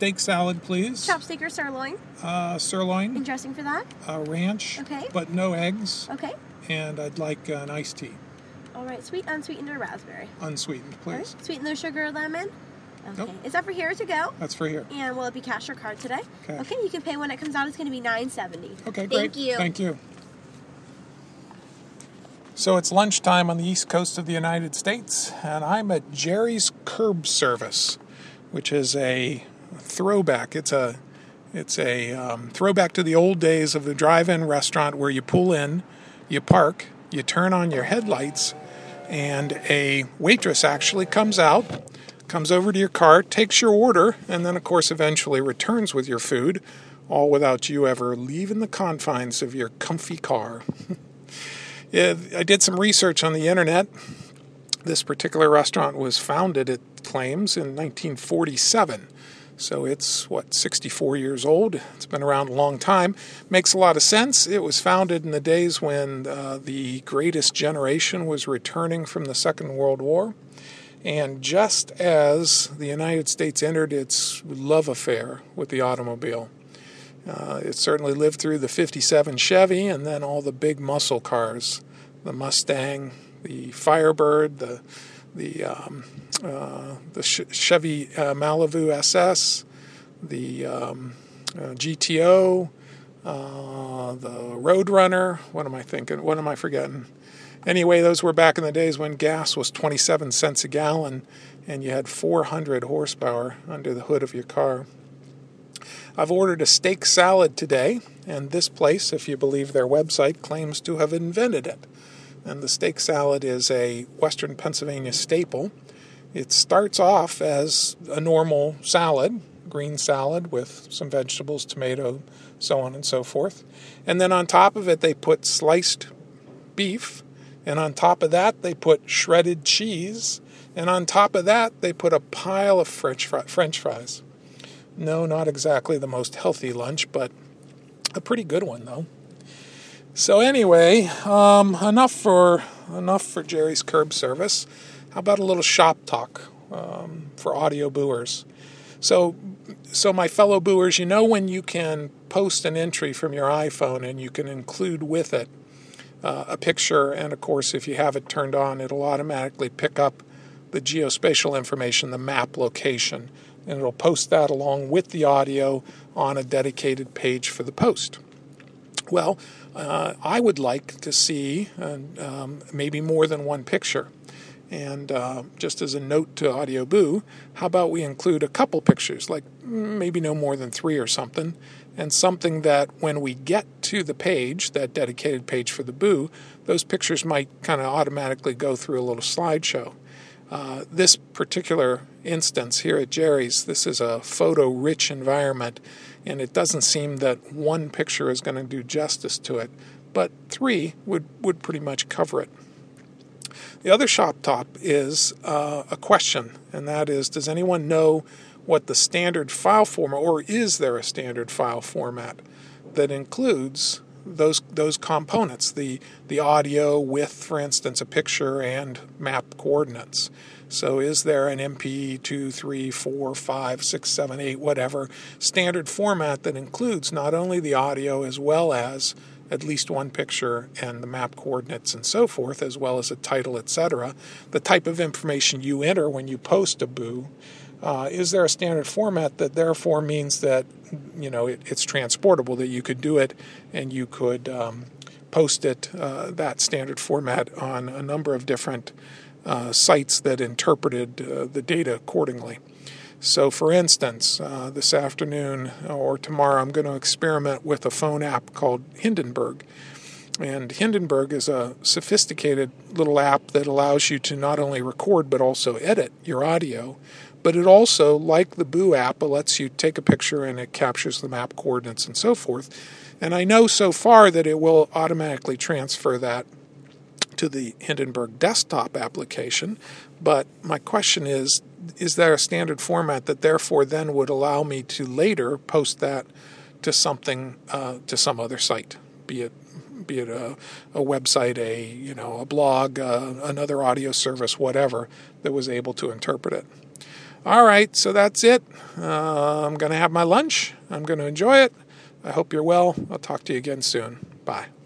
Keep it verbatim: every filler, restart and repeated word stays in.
steak salad, please. Chopstick or sirloin? Uh, sirloin. And dressing for that? Uh, ranch. Okay. But no eggs. Okay. And I'd like uh, an iced tea. All right. Sweet, unsweetened, or raspberry? Unsweetened, please. All right. Sweet, no sugar or lemon? Okay. Nope. Is that for here or to go? That's for here. And will it be cash or card today? Cash. Okay. You can pay when it comes out. It's going to be nine seventy. Okay, great. Thank you. Thank you. So it's lunchtime on the east coast of the United States, and I'm at Jerry's Curb Service, which is a throwback. It's a it's a um, throwback to the old days of the drive-in restaurant where you pull in, you park, you turn on your headlights, and a waitress actually comes out, comes over to your car, takes your order, and then, of course, eventually returns with your food, all without you ever leaving the confines of your comfy car. Yeah, I did some research on the internet. This particular restaurant was founded, it claims, in nineteen forty-seven. So it's, what, sixty-four years old. It's been around a long time. Makes a lot of sense. It was founded in the days when uh, the greatest generation was returning from the Second World War. And just as the United States entered its love affair with the automobile. Uh, it certainly lived through the fifty-seven Chevy and then all the big muscle cars, the Mustang, the Firebird, the the um, uh, the Chevy uh, Malibu S S, the um, uh, G T O, uh, the Roadrunner. What am I thinking? What am I forgetting? Anyway, those were back in the days when gas was twenty-seven cents a gallon and you had four hundred horsepower under the hood of your car. I've ordered a steak salad today, and this place, if you believe their website, claims to have invented it. And the steak salad is a Western Pennsylvania staple. It starts off as a normal salad, green salad with some vegetables, tomato, so on and so forth. And then on top of it, they put sliced beef, and on top of that, they put shredded cheese, and on top of that, they put a pile of French fri- French fries. No, not exactly the most healthy lunch, but a pretty good one, though. So anyway, um, enough for enough for Jerry's Curb Service. How about a little shop talk um, for audio booers? So, so my fellow booers, you know when you can post an entry from your iPhone and you can include with it uh, a picture, and of course, if you have it turned on, it'll automatically pick up the geospatial information, the map location, and it'll post that along with the audio on a dedicated page for the post. Well, uh, I would like to see uh, um, maybe more than one picture. And uh, just as a note to Audio Boo, how about we include a couple pictures, like maybe no more than three or something, and something that when we get to the page, that dedicated page for the Boo, those pictures might kind of automatically go through a little slideshow. Uh, this particular instance here at Jerry's, this is a photo-rich environment, and it doesn't seem that one picture is going to do justice to it, but three would, would pretty much cover it. The other shop top is uh, a question, and that is, does anyone know what the standard file format, or is there a standard file format that includes those those components, the the audio with, for instance, a picture and map coordinates? So is there an M P two, three, four, five, six, seven, eight, whatever standard format that includes not only the audio as well as at least one picture and the map coordinates and so forth, as well as a title, et cetera, the type of information you enter when you post a Boo? Uh, is there a standard format that therefore means that, you know, it, it's transportable, that you could do it and you could um, post it, uh, that standard format, on a number of different uh, sites that interpreted uh, the data accordingly? So, for instance, uh, this afternoon or tomorrow, I'm going to experiment with a phone app called Hindenburg. And Hindenburg is a sophisticated little app that allows you to not only record but also edit your audio. But it also, like the Boo app, it lets you take a picture and it captures the map coordinates and so forth. And I know so far that it will automatically transfer that to the Hindenburg desktop application. But my question is, is there a standard format that therefore then would allow me to later post that to something, uh, to some other site, be it be it a, a website, a you know a blog, uh, another audio service, whatever, that was able to interpret it? All right, so that's it. Uh, I'm going to have my lunch. I'm going to enjoy it. I hope you're well. I'll talk to you again soon. Bye.